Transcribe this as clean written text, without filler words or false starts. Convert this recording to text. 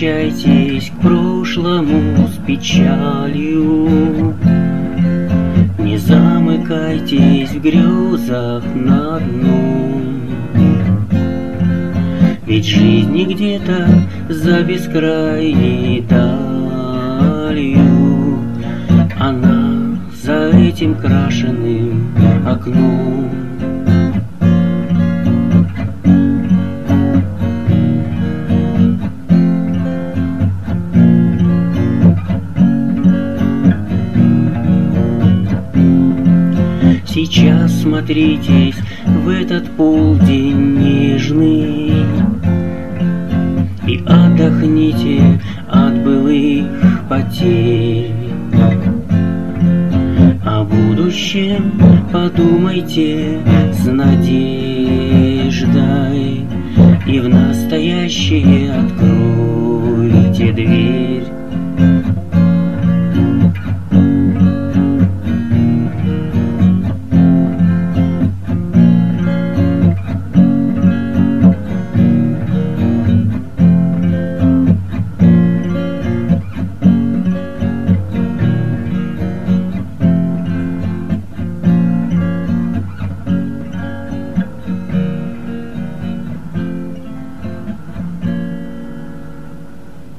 возвращайтесь к прошлому с печалью. Не замыкайтесь в грезах на дно, ведь жизнь где-то за бескрайней далью, она за этим крашеным окном. Сейчас смотритесь в этот полдень нежный и отдохните от былых потерь. О будущем подумайте с надеждой и в настоящее откройте